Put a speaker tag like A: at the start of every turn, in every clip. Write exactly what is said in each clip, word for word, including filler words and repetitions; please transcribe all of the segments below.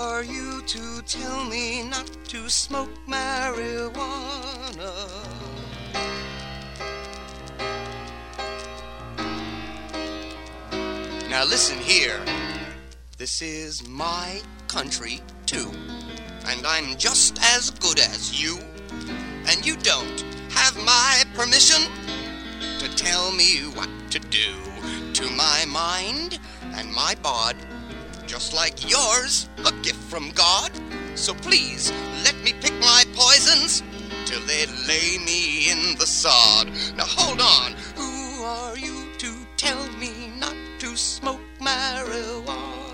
A: are you to tell me not to smoke marijuana? Now listen here, this is my country too, and I'm just as good as you, and you don't have my permission to tell me what to do to my mind and my bod, just like yours, a gift from God. So please, let me pick my poisons till they lay me in the sod. Now hold on, who are you to tell me not to smoke marijuana?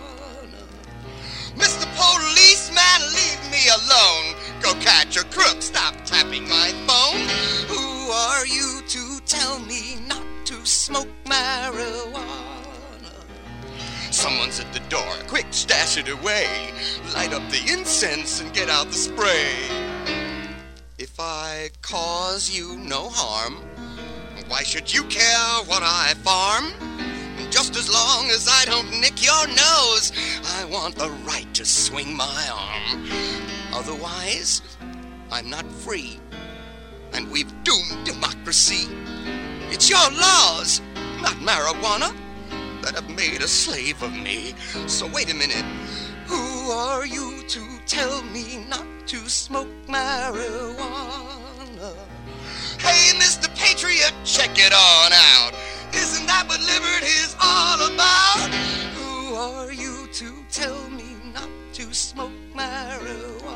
A: Mister Policeman, leave me alone. Go catch a crook, stop tapping my phone. Who are you to tell me not to smoke marijuana? Someone's at the door, quick, stash it away. Light up the incense and get out the spray. If I cause you no harm, why should you care what I farm? Just as long as I don't nick your nose, I want the right to swing my arm. Otherwise, I'm not free, and we've doomed democracy. It's your laws, not marijuana, that have made a slave of me. So wait a minute, who are you to tell me not to smoke marijuana? Hey, Mister Patriot, check it on out. Isn't that what liberty's all about? Who are you to tell me not to smoke marijuana?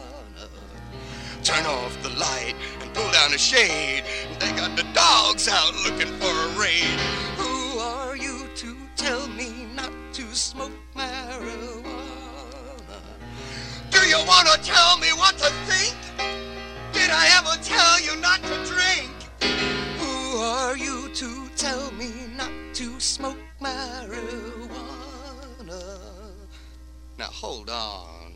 A: Turn off the light and pull down the shade. They got the dogs out looking for a raid. Who are you to tell me not to smoke marijuana? Do you want to tell me what to think? Did I ever tell you not to drink? Who are you to tell me not to smoke marijuana? Now hold on.